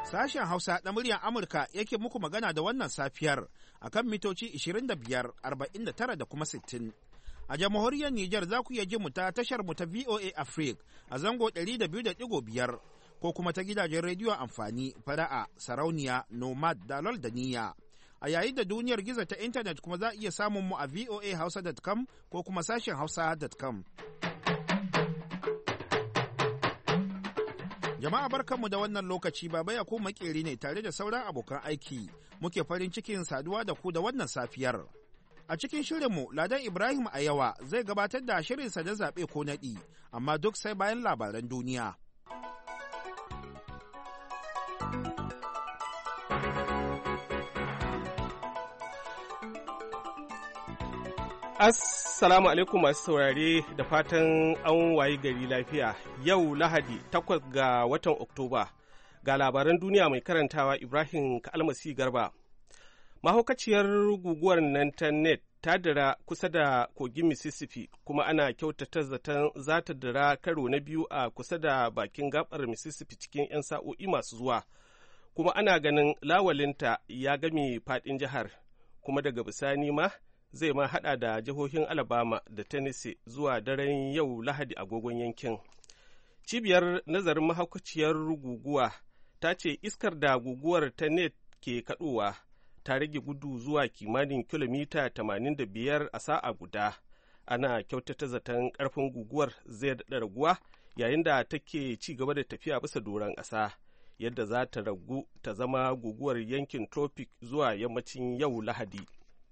Sashen Hausa na muryar Amurka yake muku magana da wannan safiyar akan mitoci 25, 49 da kuma 60. A jamhuriyar Nijar za ku iya ji mu ta tashar mu ta VOA Africa a zango 200.5 ko kuma ta gidajen rediyo amfani fara'a, sarauniya, nomad, dalol da niyya. A yayin da duniyar gizo ta intanet kuma za a iya samun mu a voahausa.com ko kuma sashen hausa.com. Jama'a barkanmu da wannan lokaci, Baba Yakubu Makeri ne tare da sauran abokan aiki muke farin cikin saduwa da ku da wannan safiyar. A cikin shirinmu, Ladan Ibrahim Ayawa zai gabatar da shirinsa na zaɓe ko naɗi, amma duk sai bayan labaran duniya. Assalamu alaikum masu saurare da fatan an wayi gari lafiya. Yau Lahadi 8 ga watan Oktoba. Ga labaran duniya mai karantawa Ibrahim Kalmasi Garba. Mahaukaciyar guguwar nan ta Net ta dira kusa da kogin Mississippi kuma ana kyautata zaton za ta dira karo na biyu a kusa da bakin gabar Mississippi cikin 'yan sa'o'i masu zuwa. Kuma ana ganin lawalinta ya game faɗin jihar, kuma daga bisani ma zai ma hada da jihohin Alabama da Tennessee zuwa daren yau Lahadi agogon yankin. Cibiyar nazarin mahaukaciyar guguwa ta ce iskar da guguwar ta Net ke kaɗowa ta rage gudu zuwa kimanin kilomita 85 a sa'a guda. Ana kyautata zaton ƙarfin guguwar zai daɗa raguwa yayin da take ci gaba da tafiya bisa doron ƙasa, yadda za ta ragu ta zama guguwar yankin tropic zuwa yammacin yau Lahadi.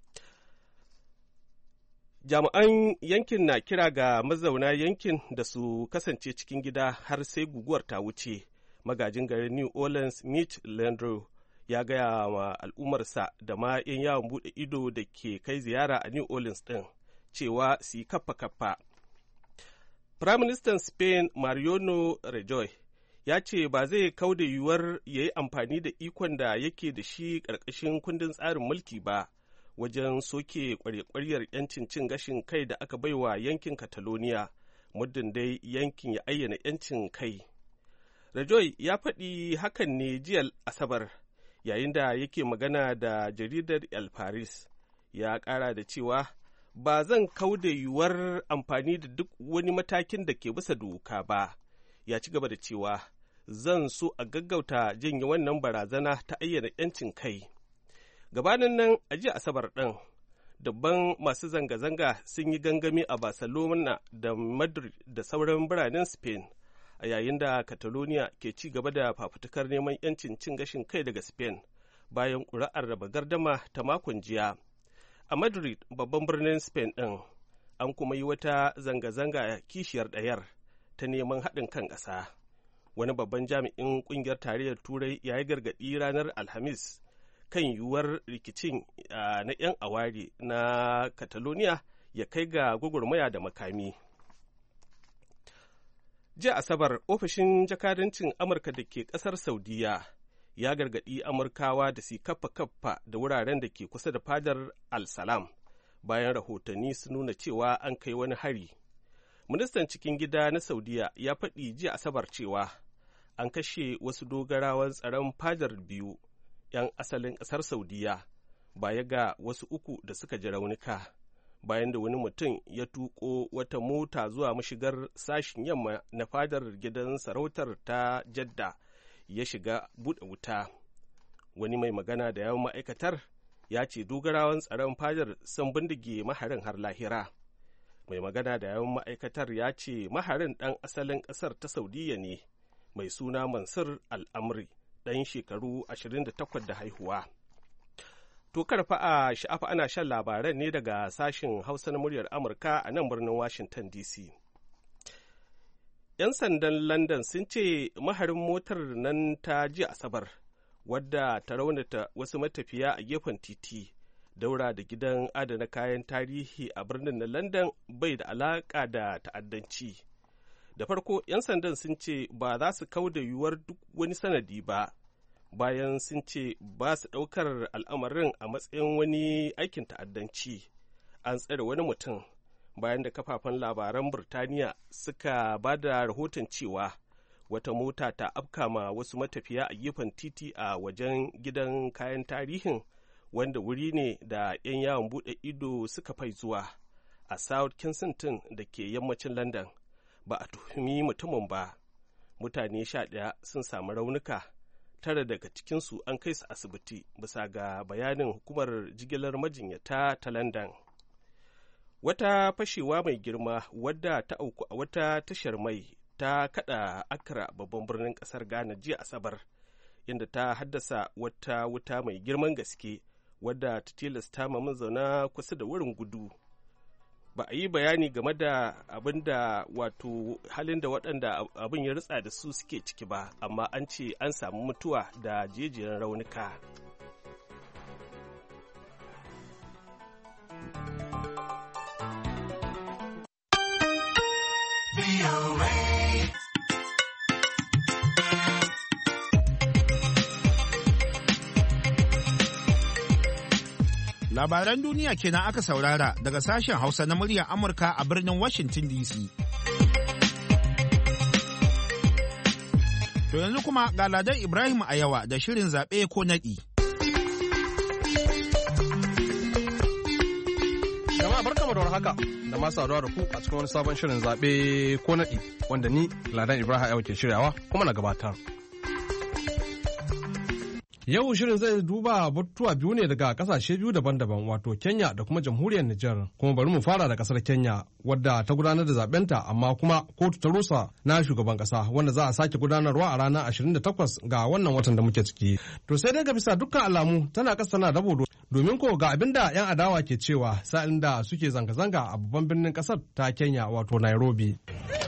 Jami'an yankin na kira ga mazauna yankin da su kasance cikin gida har sai guguwar ta wuce. Magajin garin New Orleans Mitch Landrieu ya gaya wa al'ummarsa da ma 'yan yawon buɗe ido da ke kai ziyara a New Orleans ɗin cewa su yi kaffa-kaffa. Firaministan Spain Mariano Rajoy ya ce ba zai kauda yiwuwar ya yi amfani da ikon da yake da shi ƙarƙashin kundin tsarin mulki ba wajen soke kwarya-kwaryar 'yancin cin gashin kai da aka baiwa yankin Catalonia, muddin dai yankin ya ayyana 'yancin kai. Rajoy ya faɗi hakan ne jiya Asabar, yayin da yake magana da jaridar El Paris. Ya ƙara da cewa, ba zan kauda yiwuwar amfani da duk wani matakin da ke bisa doka ba. Ya ci gaba da cewa, zan so a gaggauta janye wannan barazana ta ayyana 'yancin kai. Gabanin nan a jiya Asabar ɗin, dubban masu zanga-zanga sun yi gangami a Barcelona da Madrid da sauran biranen Spain, a yayin da Catalonia ke ci gaba da fafutukar neman 'yancin cin gashin kai daga Spain bayan ƙuri'ar raba gardama ta makon jiya. A Madrid, babban birnin Spain ɗin, an kuma yi wata zanga-zanga kishiyar ɗayar ta neman haɗin kan ƙasa. Wani babban jami'in ƙungiyar tarayyar Turai ya yi gargaɗi ranar Alhamis kan yiwuwar rikicin na 'yan aware na Catalonia ya kai ga gwagwarmaya da makami. Jiya Asabar, ofishin jakadancin Amurka da ke ƙasar Saudiya ya gargaɗi Amurkawa da su kaffa-kaffa da wuraren da ke kusa da fadar Al-Salam bayan rahotanni su nuna cewa an kai wani hari. Ministan cikin gida na Saudiya ya faɗi jiya Asabar cewa an kashe wasu dogarawan tsaron fadar biyu 'yan asalin ƙasar Saudiya, baya ga wasu uku da suka ji raunuka, bayan da wani mutum ya tuƙo wata mota zuwa mashigar sashin yamma na fadar gidan sarautar ta Jadda ya shiga buɗe wuta. Wani mai magana da yawan ma'aikatar ya ce dogarawan tsaron fadar sun bindige maharin har lahira. Mai magana da yawan ma'aikatar ya ce maharin ɗan asalin ƙasar ta Saudiya ne, mai suna Mansur Al'amri, ɗan shekaru 28 da haihuwa. To karfa a sha'afa ana shan labaran ne daga sashen Hausa na muryar Amurka a nan birnin Washington DC. 'Yan sandan London sun ce maharin motar nan ta ji Asabar, wadda ta raunata wasu matafiya a gefen titi, daura da gidan adana kayan tarihi a birnin na London, bai da alaƙa da ta'addanci. Da farko, 'yan sandan sun ce ba za su kauda yiwuwar duk wani sanadi ba, bayan sun ce ba su ɗaukar al'amarin a matsayin wani aikin ta'addanci. An tsare wani mutum bayan da kafafen labaran Burtaniya suka ba da rahoton cewa wata mota ta afkama wasu matafiya a gefen titi a wajen gidan kayan tarihin, wanda wuri ne da 'yan yawon buɗe ido suka fai zuwa a South Kensington da ke yammacin London. Ba a tuhumi mutumin ba. Mutane 11 sun samu raunuka, 9 daga cikinsu an kai su asibiti bisa ga bayanin hukumar jigilar majinyata ta London. Wata fashewa mai girma wadda ta auku a wata tashar mai ta kada Accra, babban birnin kasar Ghana, jiya Asabar, inda ta haddasa wata wuta mai girman gaske wadda ta tilasta ma mazauna kusa da wurin gudu. Ba a yi bayani game da halin da waɗanda abin ya ritsa da su suke ciki ba, amma an ce an samu mutuwa da jejiyan raunuka. Labaran duniya kenan aka saurara daga sashen Hausa na muryar Amurka a birnin Washington DC. To yanzu kuma ga Ladan Ibrahim Ayawa da shirin zaɓe ko naɗi. Jama'a barkamu da warhaka da masu saduwa da ku a cikin wani sabon shirin zaɓe ko naɗi wanda ni Ladan Ibrahim Ayawa ke shiryawa kuma na gabatar. Yau shirin zai duba batutuwa biyu ne daga kasashe biyu daban-daban, wato Kenya da kuma jamhuriyar Nijar. Kuma bari mu fara da kasar Kenya wadda ta gudanar da zabenta amma kuma kotu ta rusa na shugaban kasa wanda za a sake gudanarwa a ranar 28 ga wannan watan da muke ciki. To sai dai ga bisa dukkan alamu tana kasa tana dabo domin ko ga abin da 'yan adawa ke cewa sa'in da suke zanga-zanga a babban birnin kasar ta Kenya wato Nairobi.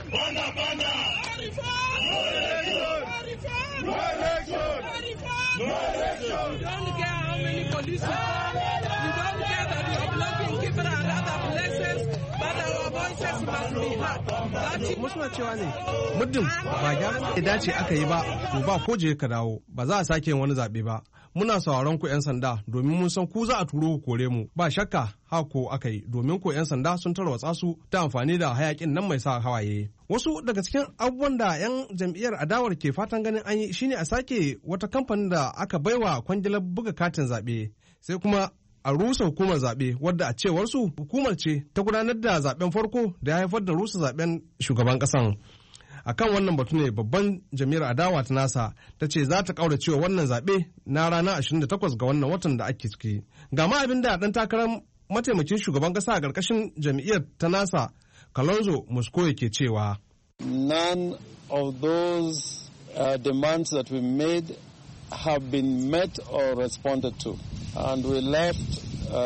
Kuma suna cewa ne muddin ba gyaran da dace aka yi ba to ba ko je ka dawo ba za a sake yin wani zaɓe ba. Muna sauraron ku 'yan sanda domin mun san ku za a turo ku kore mu, ba shakka hako aka yi domin ko 'yan sanda sun tarwatsa su ta amfani da hayakin nan mai sa hawaye. Wasu daga cikin abubuwan da 'yan jam'iyyar adawar ke fatan ganin an yi shine a sake wata kamfanin da aka baiwa kwangilar buga katin zaɓe, sai kuma a rusa hukumar zaɓe wadda a cewar su hukumar ce ta gudanar da zaɓen farko da ya haifar da rusa zaɓen shugaban ƙasan. Akan wannan batu ne babban jam'iyyar adawa ta nasa ta ce za ta kauracewa wannan zaɓe na ranar 28 ga wannan watan da ake ciki. Ga ma abin da ɗan takarar mataimakin shugaban ƙasa a ƙarƙashin jam'iyyar ta nasa Kalonzo Musyoka ke cewa. None of those demands that we made have been met or responded to, and we left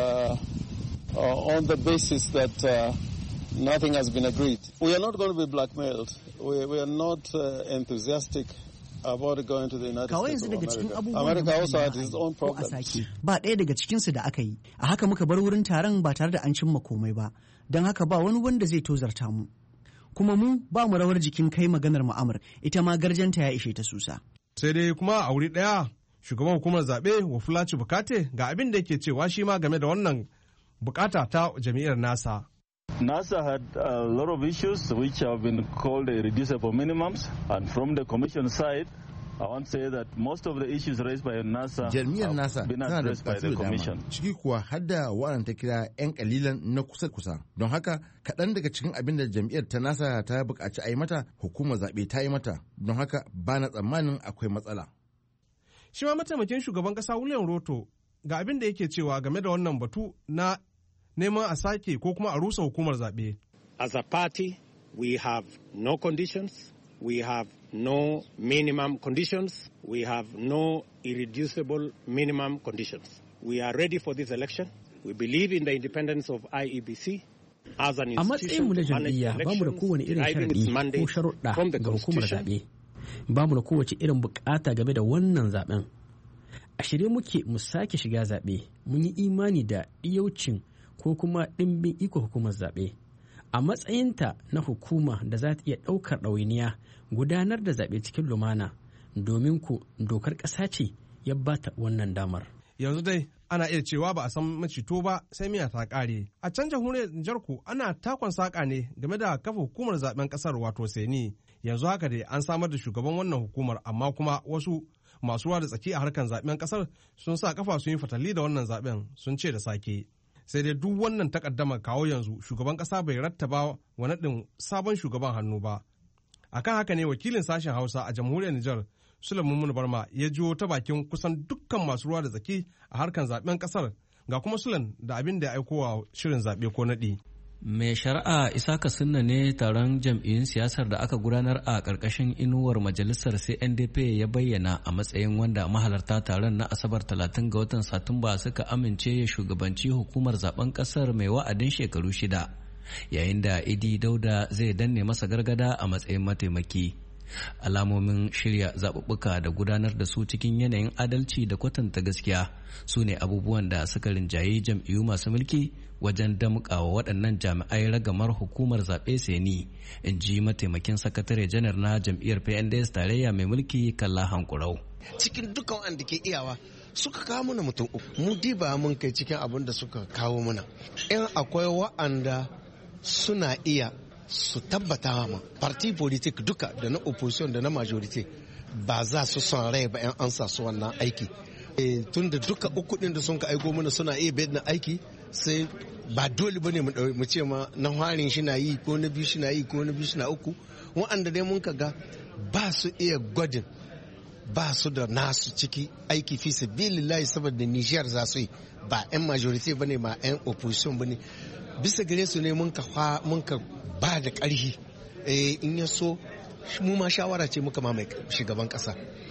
on the basis that nothing has been agreed. We are not going to be blackmailed. We are not enthusiastic about going to the United States of America. America also had its own problems. Ba ɗaya daga cikinsu da aka yi. A haka muka bar wurin taron ba tare da an cimma komai ba. Don haka ba wani wanda zai tozarta mu. Kuma mu ba mu rawar jikin kai maganar mu'amar. Ita ma garjanta ya ishe ta susa. Sai dai kuma a wuri ɗaya shugaban hukumar zaɓe Wafula Chebukati ga abin da yake cewa shi ma game da wannan bukata ta jam'iyyar nasa. NASA had a lot of issues which have been called reducible minimums, and from the Commission side, I want to say that most of the issues raised by NASA have been addressed by the Commission. Ciki kuwa hadda waɗanda ta kira 'yan kalilan na kusa-kusa. Don haka, kaɗan daga cikin abin da jam'iyyar ta NASA ta buƙaci a yi mata, hukumar zaɓe ta yi mata. Don haka, ba na tsammanin akwai matsala. Shi ma mataimakin shugaban ƙasa William Ruto ga abin da yake cewa game da wannan batu na neman a sake ko kuma a rusa hukumar zaɓe. As a party, we have no conditions, we have no minimum conditions, we have no irreducible minimum conditions. We are ready for this election. We believe in the independence of IEBC. As an institution to manage elections, deriving its mandate from the Constitution. Ba mu da kowace irin bukata game da wannan zaben. A shirye muke mu sake shiga zaɓe, mun yi imani da iyaucin ko kuma ɗimbin iko hukumar zaɓe a matsayinta na hukuma da za ta iya ɗaukar ɗawainiya gudanar da zaɓe cikin lumana domin ku dokar ƙasa ce ya bata wannan damar. Yanzu dai ana iya cewa ba a san macito ba sai miya ta kare. A can jamhuriyar Nijar ko ana takon saka ne game da kafa hukumar zaben kasar wato Seni. Yanzu haka dai an samar da shugaban wannan hukumar, amma kuma wasu masu ruwa da tsaki a harkar zaben kasar sun sa kafa sun yi fatali da wannan zaben, sun ce da sake. Sai dai duk wannan takaddama kawo yanzu shugaban kasa bai rattaba wa naɗin sabon shugaban hannu ba. Akan haka ne wakilin sashen Hausa a jamhuriyar Nijar Sulaiman Barma ya jiyo ta bakin kusan dukkan masu ruwa da tsaki a harkar zaben kasar, ga kuma Sulan da abin da ya aiko wa shirin zaɓe ko naɗi. Mai shari'a Isaka Sunna ne taron jam'iyyun siyasar da aka gudanar a ƙarƙashin inuwar majalisar CNDP ya bayyana a matsayin wanda mahalarta taron na Asabar 30 ga watan Satumba suka amince ya shugabanci hukumar zaben ƙasar mai wa'adin shekaru 6, yayin da Idi Dauda zai danne masa gargada a matsayin mataimaki. Alamomin shirya zaɓuɓɓuka da gudanar da su cikin yanayin adalci da kwatanta gaskiya su ne abubuwan da suka rinjayi jam'iyyu masu mulki wajen damƙawa waɗannan jami'ai ragamar hukumar zaɓe Seni, in ji mataimakin sakatare janar na jam'iyyar PNDS tarayya mai mulki Kalla Hankurau. Cikin dukkan wanda ke iyawa suka kawo mana mutum uku, mu diba mun kai cikin abin da suka kawo mana. In akwai wa'anda suna iya su tabbata ma parti politik duka da na opposition da na majority ba za su son rai ba 'yan an sa su wannan aiki. Tun da duka uku din da sun ka aiko mana suna iya bayan aiki, sai ba dole bane mu ce ma na harin shi na yi ko na biyu shi na yi ko na biyu shi na uku. Wa'anda dai mun ga ba su iya gwadin, ba su da nasu ciki aiki fi sabilillahi saboda Niger za su yi, ba 'yan majority bane ba 'yan opposition bane. Bisa gare su ne mun ka ba da ƙarfi, in ya so mu ma shawara ce muka mamaye shugaban ƙasa,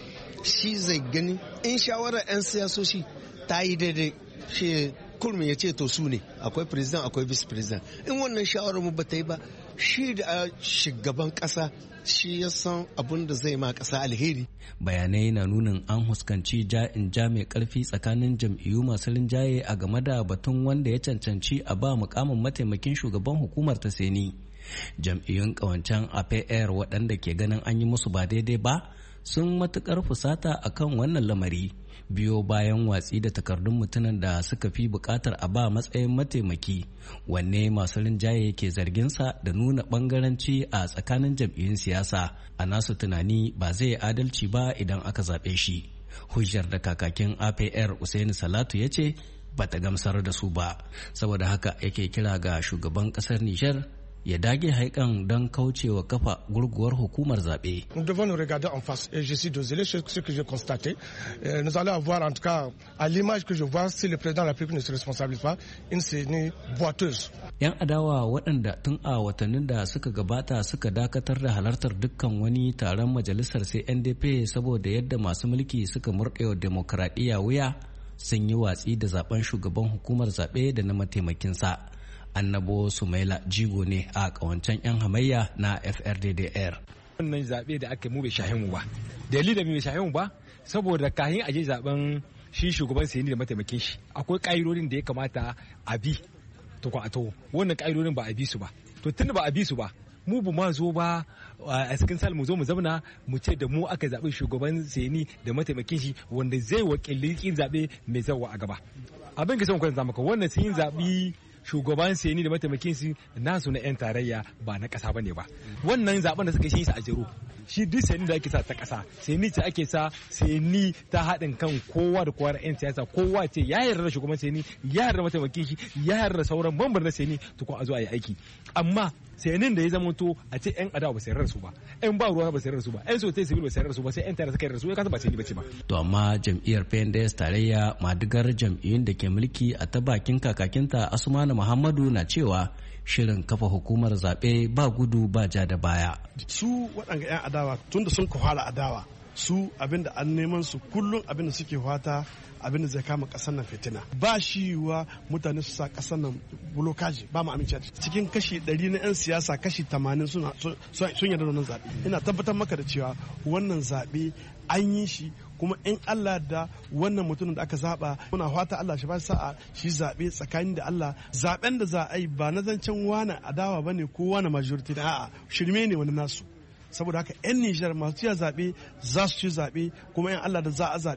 shi zai gani in shawarar 'yan siyasoshi ta yi daidai, shi kurmi ya ce to su ne akwai president akwai vice president. In wannan shawarar mu ba ta yi ba, shi da shugaban ƙasa shi ya san abin da zai ma ƙasa alheri. Bayanai na nunin an huskanci ja'in ja mai ƙarfi tsakanin jam'iyyu masu rinjaye a game da batun wanda ya cancanci a ba mukamin mataimakin shugaban hukumar ta Seni. Jam'iyyun ƙawancen APR waɗanda ke ganin an yi musu ba daidai ba sun matuƙar fusata akan wannan lamari, biyo bayan watsi da takardun mutumin da suka fi buƙatar a ba matsayin mataimaki, wanne masu rinjaye ke zarginsa da nuna ɓangaranci a tsakanin jam'iyyun siyasa. A nasu tunani ba zai adalci ba idan aka zaɓe shi. Hujjar da kakakin APR Usaini Salatu ya ce ba ta gamsar da su ba, saboda haka yake kira ga shugaban ƙasar Nijar ya dage haikan don kaucewa kafa gurguwar hukumar zaɓe. Nous devons nous regarder en face et je suis désolé ce que j'ai constaté. Nous allons avoir en tout cas à l'image que je vois si le président de la République ne se responsabilise pas une CENI boiteuse. 'Yan adawa waɗanda tun a watannin da suka gabata suka dakatar da halartar dukkan wani taron majalisar CNDP saboda yadda masu mulki suka murɗewa demokradiyya wuya sun yi watsi da zaben shugaban hukumar zaɓe da na mataimakinsa. Annabo Sumaila jigo ne a kawancan 'yan hamayya na FRDDR. Wannan zaɓe da aka mu bai shahin mu ba. Dalilin bai shahin mu ba saboda kahin aje zaben shi shugaban Seni da mataimakin shi akwai ƙa'idodin da ya kamata a bi to ko a to wannan ƙa'idodin ba a bi su ba. To tunda ba a bi su ba mu bu ma zo ba a cikin sal mu zo mu zauna mu ce da mu aka zaɓi shugaban Seni da mataimakin shi wanda zai wakili kin zaɓe mai zawa a gaba. Abin ka san kwanta maka wannan sun yi zaɓi shugaban Seni da mataimakin su nasu na 'yan tarayya ba na ƙasa bane ba. Wannan zaben da suka yi shi a jero shi duk Seni da ake sa ta ƙasa, Seni ce ake sa Seni ta haɗin kan kowa da kowa da 'yan siyasa, kowa ce ya yarda da shugaban Seni, ya yarda da mataimakin shi, ya yarda da sauran mambar na Seni to ko a zo a yi aiki. Amma Senin da ya zama to a ce 'yan adawa ba su yarda su ba, 'yan ba ruwa ba su yarda su ba, 'yan sote civil ba su yarda su ba, sai 'yan tarayya suka yarda su, ya kasa ba Seni bace ba. To amma jam'iyyar PNDS tarayya madigar jam'iyyun da ke mulki a ta bakin kakakinta Asmanu Muhammadu na cewa shirin kafa hukumar zaɓe ba gudu ba ja da baya. Su waɗanga 'yan adawa tun da sun fara adawa su abinda an neman su kullum abinda suke fata abinda zai kama ƙasar nan fitina. Ba shi yiwuwa mutane su sa ƙasar nan bulokaji, ba mu amince cikin kashi 100 na 'yan siyasa kashi 80 sun yarda da wannan zaɓe. Ina tabbatar maka da cewa wannan zaɓe an yi shi kuma in Allah da wannan mutumin da aka zaba muna fata Allah shi ba sa'a shi zabe tsakanin da Allah. Zaben da za a yi ba na zancen wani adawa bane ko wani majority, a'a shirme ne wani nasu. Saboda haka 'yan Nijar masu ciya zaɓe za su ci zaɓe kuma 'yan Allah da za a zaɓe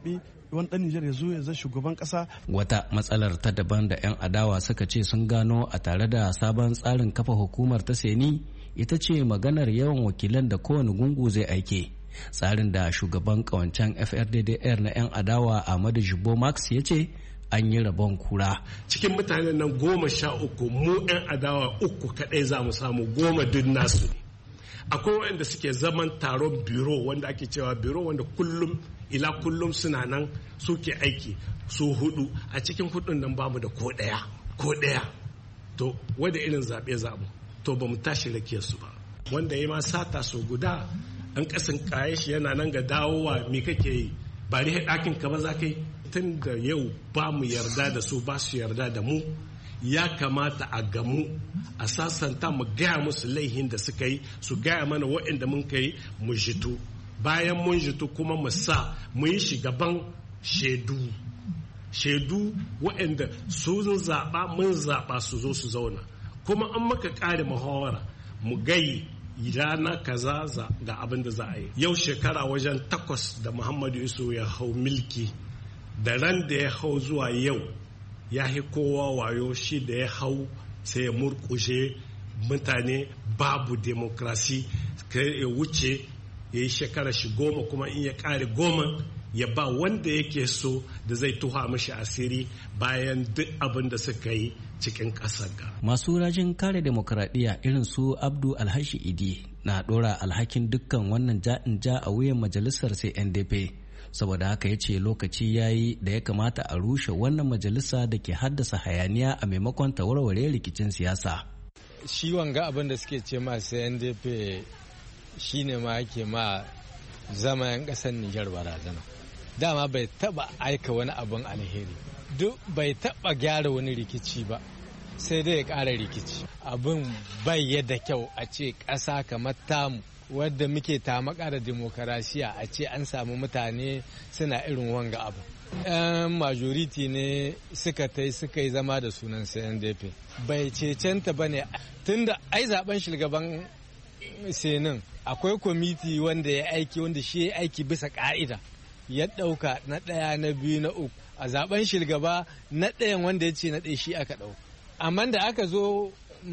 wani dan Nijar ya zo ya zai shugaban kasa. Wata matsalar ta daban da 'yan adawa suka ce sun gano a tare da sabon tsarin kafa hukumar ta Seni ita ce maganar yawan wakilan da kowane gungu zai aike. Tsarin da shugaban kawancen FRDDR na 'yan adawa Ahmadu Jibo Max ya ce an yi rabon kura. Cikin mutanen nan 13 mu 'yan adawa 3 kadai za mu samu 10 duk nasu. Akwai waɗanda suke zaman taron biro wanda ake cewa biro wanda kullum suna nan suke aiki su 4 a cikin 4 nan bamu da ko ɗaya to wanda irin zaɓe zamu to ba mu tashi rakiyar su ba wanda ya ma sata so guda ɗan ƙasan kaye shi yana nan ga dawowa me kake yi ba rihe ɗakin ka ba za ka yi tun da yau ba mu yarda da su ba su yarda da mu ya kamata a gamu a sasanta mu gaya musu laihin da suka yi su gaya mana waɗanda mun kai mu jitu bayan mun jitu kuma mu sa mu yi shugaban shaidu waɗanda su zaɓa mun zaɓa su zo su zauna kuma an maka ƙare muhawara mu gai rana kaza ga abin da za a yi yau shekara wajen 8 da Muhammadu Isu ya hau milki da ran da ya hau zuwa yau ya yi kowa wayo shi da ya hau sai ya murkushe mutane babu demokrasi ya wuce ya yi shekara shi 10 kuma in ya kare 10 ya ba wanda yake so da zai tuha mashi asiri bayan duk abin da suka yi cikin ƙasar ga. Masu rajin kare demokradiyya irin su Abdu Alhashi Idi na ɗora alhakin dukkan wannan ja'in ja a wuyan majalisar CNDP. Saboda haka ya ce lokaci ya yi da ya kamata a rushe wannan majalisa da ke haddasa hayaniya a maimakon ta warware rikicin siyasa. Shi wanga abin da suke ce ma CNDP shi ne ma yake ma zama 'yan ƙasar Nijar barazana. Dama bai taɓa aika wani abin alheri, duk bai taɓa gyara wani rikici ba, sai dai ya ƙara rikici. Abin bai yadda kyau a ce ƙasa kamar tamu wadda muke tamaka da demokarasiya a ce an samu mutane suna irin wanga abu. 'Yan majority ne suka yi zama da sunan CNDP. Bai cecenta ba ne tunda ai zaben shugaban senin akwai kwamiti wanda ya aiki wanda shi ya aiki bisa ka'ida ya ɗauka na 1 na 2 na 3 a zaben shugaba na 1 wanda ya ce na 1 shi aka ɗauka. Amma da aka zo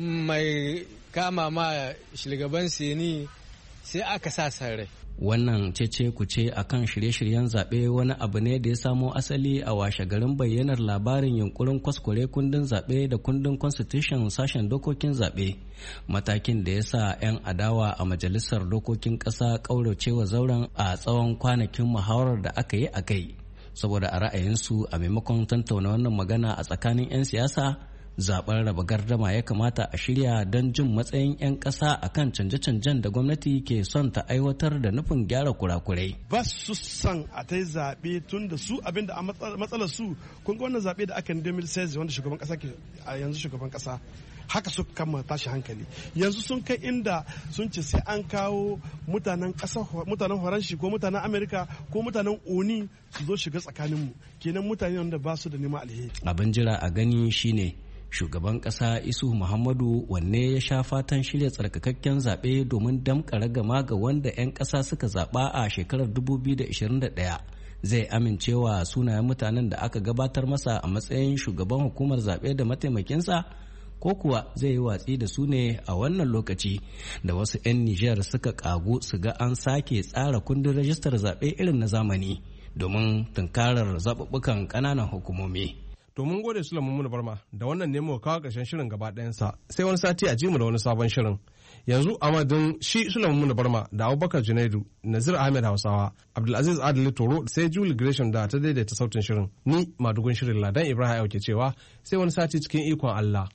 mai kama ma shugaban seni sai aka sa rai. Wannan cece kuce a kan shirye-shiryen zaɓe wani abu ne da ya samo asali a washe garin bayyanar labarin yunkurin kwaskware kundin zaɓe da kundin constitution sashen dokokin zaɓe, matakin da ya sa 'yan adawa a majalisar dokokin ƙasa ƙauracewa zauren a tsawon kwanakin muhawarar da aka yi a kai, saboda a ra'ayinsu a maimakon tantauna wannan magana a tsakanin 'yan siyasa zaben raba gardama ya kamata a shirya don jin matsayin 'yan ƙasa a kan canje-canjen da gwamnati ke son ta aiwatar da nufin gyara kurakurai. Ba su son a ta yi zaɓe tun da su abinda a matsalar su kun ga wannan zaɓe da aka yi 2016 wanda shugaban ƙasa ke a yanzu shugaban ƙasa haka su kama tashi hankali yanzu sun kai inda sun ce sai an kawo mutanen faranshi ko mutanen amerika ko mutanen oni su zo shiga tsakaninmu kenan mutane wanda ba su da neman alheri. Abin jira a gani shine shugaban ƙasa Isu Muhammadu wanne ya sha fatan shirya tsarkakakken zaɓe domin damƙa ragama ga wanda 'yan ƙasa suka zaɓa a shekarar 2021 zai amincewa sunayen mutanen da aka gabatar masa a matsayin shugaban hukumar zaɓe da mataimakinsa ko kuwa zai yi watsi da su ne a wannan lokaci da wasu 'yan Nijar suka ƙagu su ga an sake tsara kundin rajistar zaɓe irin na zamani domin tunkarar zaɓuɓɓukan ƙananan hukumomi. To mun gode Sulaiman Muna Barma da wannan ne muka kawo ƙarshen shirin gaba ɗayansa sai wani sati a ji mu da wani sabon shirin. Yanzu a madadin shi Sulaiman Muna Barma da Abubakar Junaidu, Nazir Ahmed Hausawa, Abdulaziz Adili Toro sai Julie Gresham da ta daidaita sautin shirin. Ni madugun shirin Ladan Ibrahim ke cewa sai wani sati cikin ikon Allah.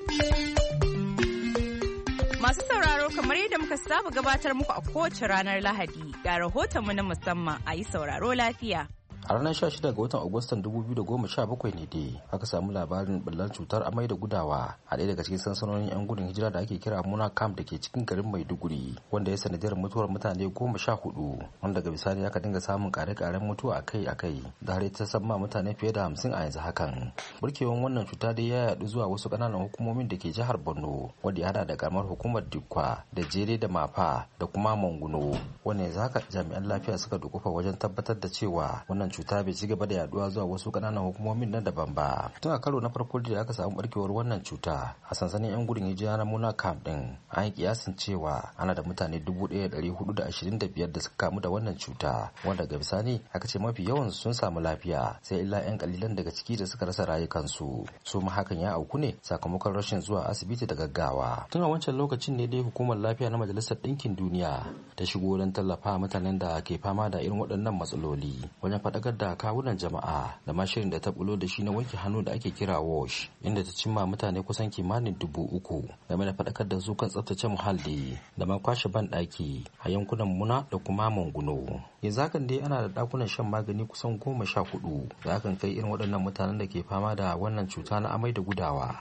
Masu sauraro kamar yadda muka saba gabatar muku a kowace ranar Lahadi ga rahotonmu na musamman a yi sauraro lafiya. A ranar 16 ga watan Agustan 2017 ne dai aka samu labarin ɓullar cutar amai da gudawa a ɗaya daga cikin sansanonin 'yan gudun hijira da ake kira Muna Camp da ke cikin garin Maiduguri wanda ya sanadiyar mutuwar mutane 14 wanda daga bisani aka dinga samun ƙare-ƙaren mutuwa akai-akai da har ta samma mutane fiye da 50 a yanzu hakan. Burkewan wannan cuta dai ya yaɗu zuwa wasu ƙananan hukumomin da ke jihar Borno wanda ya hada da karamar hukumar Dikwa da Jere da Mafa da kuma Manguno wanda yanzu haka jami'an lafiya suka dukufa wajen tabbatar da cewa wannan cuta bai ci gaba da yaduwa zuwa wasu kananan hukumomin na daban ba. Tun a karo na farko da aka samu barkewar wannan cuta a sansanin 'yan gudun hijira na Muna Camp din, an yi kiyasin cewa ana da mutane 1,425 da suka kamu da wannan cuta, wanda ga bisani aka ce mafi yawan sun samu lafiya, sai illa 'yan kalilan daga ciki da suka rasa rayukansu. Su ma hakan ya auku ne sakamakon rashin zuwa asibiti da gaggawa. Tun a wancan lokacin ne dai hukumar lafiya na Majalisar Ɗinkin Duniya ta shigo don tallafa mutanen da ke fama da irin waɗannan matsaloli wajen faɗakar da kawunan jama'a da ma shirin da ta bulo da shi na wanke hannu da ake kira WASH, inda ta cimma mutane kusan kimanin 3,000 game da faɗakar da su kan tsaftace muhalli da ma kwashe banɗaki a yankunan Muna da kuma Manguno. Yanzu hakan dai ana da ɗakunan shan magani kusan 14 da akan kai irin waɗannan mutanen da ke fama da wannan cuta na amai da gudawa.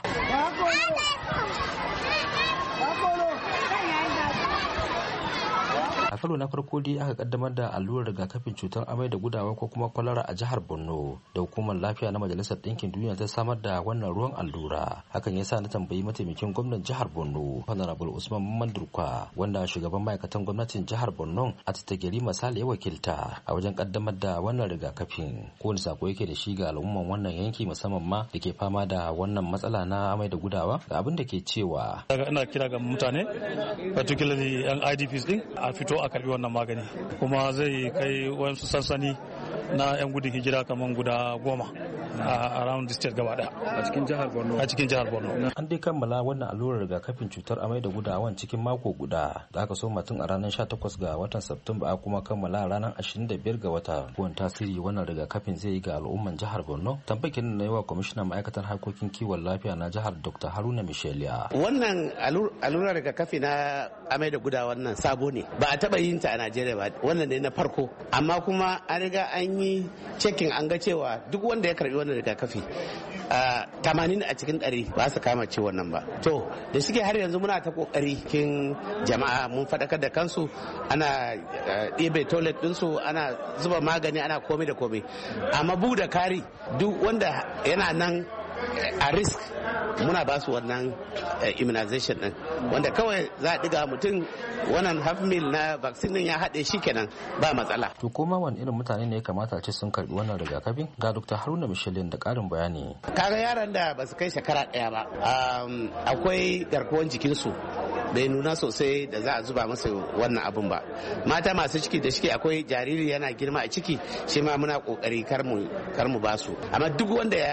A karo na farko dai aka kaddamar da allurar rigakafin cutar amai da gudawa ko kuma kwalara a jihar Borno, da hukumar lafiya na Majalisar Ɗinkin Duniya ta samar da wannan ruwan allura. Hakan ya sa na tambayi mataimakin gwamnan jihar Borno, Honorable Usman Mandurkwa, wanda shugaban ma'aikatan gwamnatin jihar Borno a Tattagari Masale ya wakilta a wajen kaddamar da wannan rigakafin. Kowane sako yake da shi ga al'umman wannan yanki musamman ma da ke fama da wannan matsala na amai da gudawa, ga abin da ke cewa. Ina kira ga mutane, particularly yan IDPs din, a fito a karbi wannan magani, kuma zai kai wasu sansani na 'yan gudun hijira kamar guda 10 a around the state gaba daya a cikin jihar Borno. An dai kammala wannan allurar rigakafin cutar amai da gudawan cikin mako guda da aka so tun a ranar 18 ga watan Satumba, a kuma kammala ranar 25 ga wata. Kowane tasiri wannan rigakafin zai yi ga al'umman jihar Borno, tambakin na yi wa kwamishinan ma'aikatan harkokin kiwon lafiya na jihar Dr. Haruna Michelia. Wannan allurar rigakafi na amai da gudawan nan sabo ne, ba a taba yin ta a Najeriya ba, wannan ne na farko, amma kuma an riga an yi checking, an ga cewa duk wanda ya karbi wannan rigakafi 80 a cikin 100 ba su kama ciwon nan ba. To da suke har yanzu muna ta kokari kin jama'a, mun faɗakar da kansu, ana ɗebe toilet ɗinsu, ana zuba magani, ana komai da komai, amma bugu da kari duk wanda yana nan a risk muna ba su wannan immunization din, wanda kawai za a diga mutum wannan half meal na vaccine din ya haɗe shi kenan ba matsala. To koma wani irin mutane ne ya kamata a ce sun karbi wannan rigakafin? Ga Dr. Haruna Michelin da ƙarin bayani. Kaga yaran da ba su kai shekara ɗaya ba, akwai garkuwan jikinsu bai nuna sosai da za a zuba masa wannan abun ba. Mata masu ciki da shike akwai jariri yana girma a ciki, shi ma muna kokari kar mu ba su, amma duk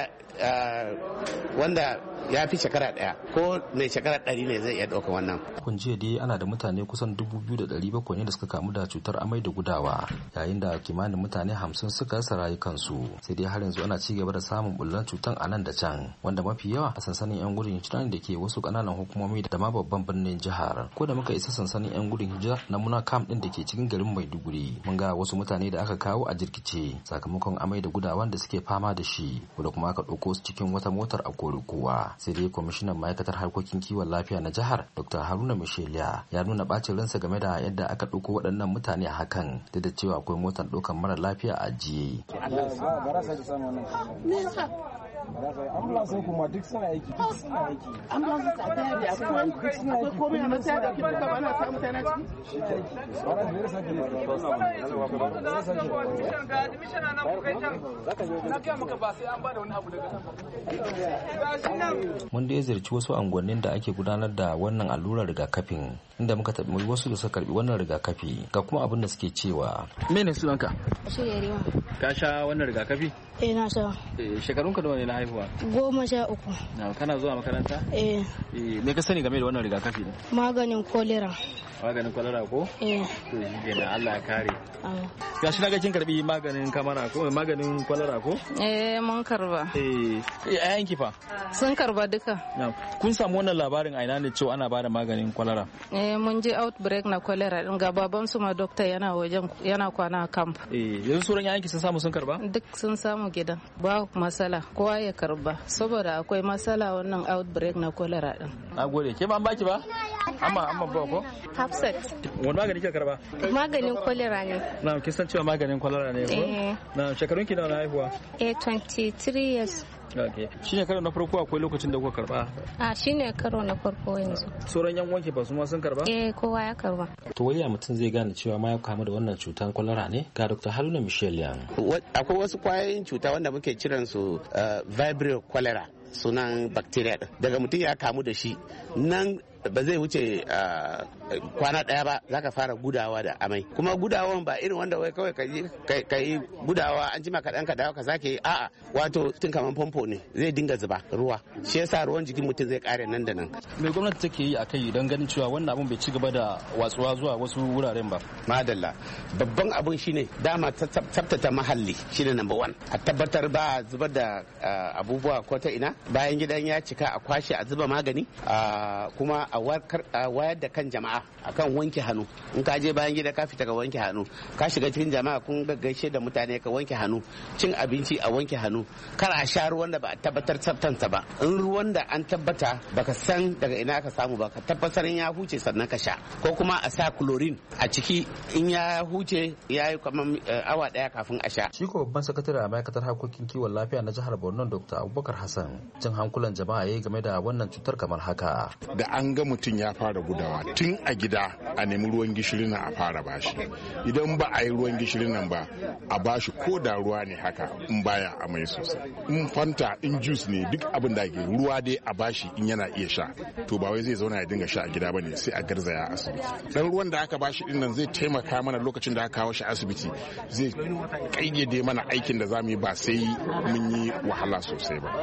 wanda ya fi shekara ɗaya ko mai shekara 100 ne zai iya ɗauka wannan. Kun jiya dai ana da mutane kusan 2,700 ne da suka kamu da cutar amai da gudawa, yayin da kimanin mutane 50 suka rasa rayukansu. Sai dai har yanzu ana ci gaba da samun bullan cutar a nan da can, wanda mafi yawa a sansanin 'yan gudun hijira da ke wasu ƙananan hukumomi da ma babban birnin jihar. Ko da muka isa sansanin 'yan gudun hijira na Muna Camp ɗin da ke cikin garin Maiduguri, mun ga wasu mutane da aka kawo a jirkice sakamakon amai da gudawan da suke fama da shi, wanda kuma aka ɗauko su cikin wata motar a kowa. Sai dai kwamishinan ma'aikatar harkokin kiwon lafiya na jihar Dr. Haruna Michelia ya nuna bacin ransa game da yadda aka ɗauko waɗannan mutane a hakan, duk da cewa akwai motar ɗaukar mara lafiya a ajiye. Ambulance kuma duk suna aiki. Ambulance a tayar da akwai komai a matsayin da ake da ana samu tana ciki. Mun da ya ziyarci wasu unguwannin da ake gudanar da wannan allurar rigakafin, inda muka taɓa wasu da suka karbi wannan rigakafi, ga kuma abin da suke cewa. Mene sunanka? Shirya. Ka sha wannan rigakafi? Na sha. Shekarunka nawa ne na haihuwa? 13. Kana zuwa makaranta? Me ka sani game da wannan rigakafi ne? Maganin kolera. Maganin kolera ko? To shi kenan, Allah ya kare. Ga shi naga kin karbi maganin kamara ko maganin kolera ko? Mun karba. Ayan ki fa? Sun karba duka. Kun samu wannan labarin a ina ne cewa ana bada maganin kolera? Mun je outbreak na kolera din, ga baban su ma doctor yana wajen, yana kwana a camp. Yanzu sauran yayan ki sun samu sun karba? Duk sun samu gidan. Ba matsala, kowa ya karba saboda akwai matsala wannan outbreak na kolera din. Nagode. Ke ba an baki ba? Amma ba ko? Hafsat. Wani magani kika karba? Maganin kolera ne. Na kin san san cewa maganin kwalara ne ko? Na shekarun ki nawa na haihuwa? 23 years. Okay. Shi ne karo na farko akwai lokacin da kuka karba? Shi ne karo na farko yanzu. Sauran yan wanke ba su ma sun karba? Kowa ya karba. To wai mutum zai gane cewa ma ya kamu da wannan cutar kwalara ne? Ga Dr. Haruna Michel Yang. Akwai wasu kwayoyin cuta wanda muke kiran su Vibrio cholera, sunan bacteria daga mutum ya kamu da shi nan ba zai wuce kwana ɗaya ba za ka fara gudawa da amai, kuma gudawan ba irin wanda wai kawai ka yi gudawa an jima kaɗan ka dawo ka sake yi, a'a wato tun kaman famfo ne zai dinga zuba ruwa, shi yasa ruwan jikin mutum zai kare nan da nan. Me gwamnati take yi a kai don ganin cewa wannan abun bai ci gaba da watsuwa zuwa wasu wuraren ba? Madalla, babban abun shine dama tsaftace muhalli shine number one, a tabbatar ba zubar da abubuwa ko ta ina, bayan gidan ya cika a kwashe a zuba magani, kuma a wayar da kan jama'a akan wanke hannu. In ka je bayan gida ka fita ka wanke hannu, ka shiga cikin jama'a kun gaishe da mutane ka wanke hannu, cin abinci a wanke hannu, kar a sha ruwan da ba a tabbatar tsaftansa ba. In ruwan da an tabbata baka san daga ina ka samu ba, ka tabbatar in ya huce sannan ka sha, ko kuma a sa chlorine a ciki in ya huce ya yi kamar awa daya kafin a sha. Shi ko babban sakatare a ma'aikatar harkokin kiwon lafiya na jihar Borno Dr. Abubakar Hassan jin hankulan jama'a yayi game da wannan cutar kamar haka. Da an ga mutum ya fara gudawa tun a gida a nemi ruwan gishiri na a fara bashi, idan ba a yi ruwan gishirin nan ba a bashi ko da ruwa ne haka in baya amai sosai, in fanta in juice ne duk abin da ke ruwa dai a bashi in yana iya sha, to ba wai zai zauna ya dinga sha a gida bane, sai a garzaya asibiti. Dan ruwan da aka bashi din nan zai taimaka mana lokacin da aka kawo shi asibiti, zai kayyade mana aikin da zamu yi ba sai mun yi wahala sosai ba.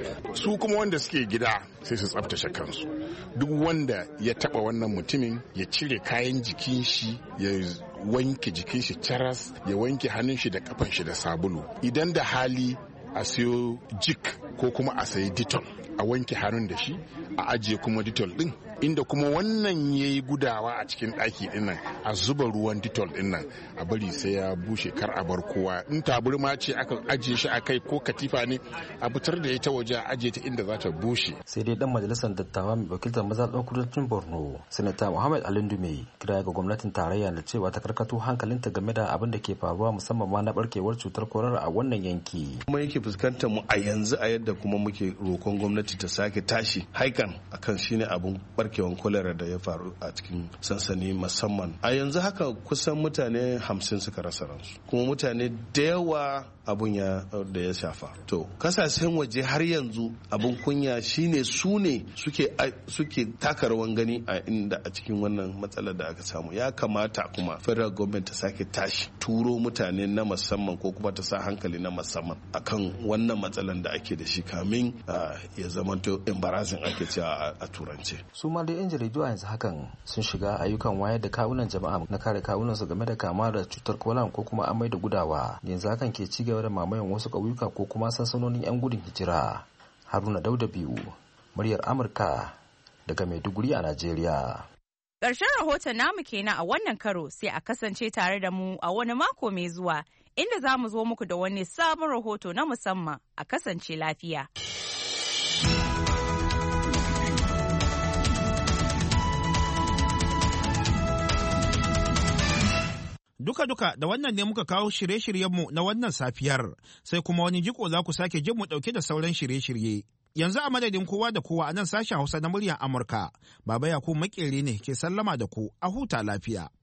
Su kuma wanda suke gida sai su tsaftace kansu, duk wanda ya taba wannan mutumin ya cire kayan jikin shi, ya wanke jikin shi caras, ya wanke hannun shi da kafan shi da sabulu, idan da hali a siyo jik ko kuma a sayi ditol a wanke hannun da shi, a ajiye kuma ditol din. Inda kuma wannan ya yi gudawa a cikin ɗaki ɗin nan a zuba ruwan ditol ɗin nan a bari sai ya bushe, kar a bar kowa. In taburma ce aka ajiye shi a kai ko katifa ne a fitar da ita waje a ajiye ta inda za ta bushe. Sai dai dan majalisar dattawa mai wakiltar mazaɓar kudancin Borno Sanata Muhammad Alindume kira ga gwamnatin tarayya da cewa ta karkato hankalinta game da abin da ke faruwa musamman ma na barkewar cutar korona a wannan yanki. Kuma yake fuskantar mu a yanzu a yadda kuma muke roƙon gwamnati ta sake tashi haikan akan shine abun barkewan kolera da ya faru a cikin sansani musamman a yanzu haka kusan mutane 50 suka rasa ransu, kuma mutane da yawa abun da ya shafa. To kasashen waje har yanzu abun kunya shine su ne suke taka rawan gani a inda a cikin wannan matsalar da aka samu. Ya kamata kuma federal government ta sake tashi turo mutane na musamman ko kuma ta sa hankali na musamman akan wannan matsalar da ake da shi kamin ya zamanto embarrassing ake cewa a turance. Su ma dai 'yan jaridu a yanzu hakan sun shiga ayyukan wayar da kawunan jama'a na kare kawunansu game da kama da cutar kwalan ko kuma amai da gudawa. Yanzu hakan ke ci gaba da mamayan wasu ƙauyuka ko kuma sansanonin 'yan gudun hijira. Haruna Dauda biyu, muryar Amurka daga Maiduguri a Najeriya. Ƙarshen rahoton namu kenan a wannan karo, sai a kasance tare da mu a wani mako mai zuwa inda za mu zo muku da wani sabon rahoto na musamman. A kasance lafiya. Duka-duka da wannan ne muka kawo shirye-shiryenmu na wannan safiyar, sai kuma wani jiko za ku sake jin mu ɗauke da sauran shirye-shirye. Yanzu a madadin kowa da kowa a nan sashen Hausa na muryar Amurka, Baba Yakubu Makeri ne ke sallama da ku, a huta lafiya.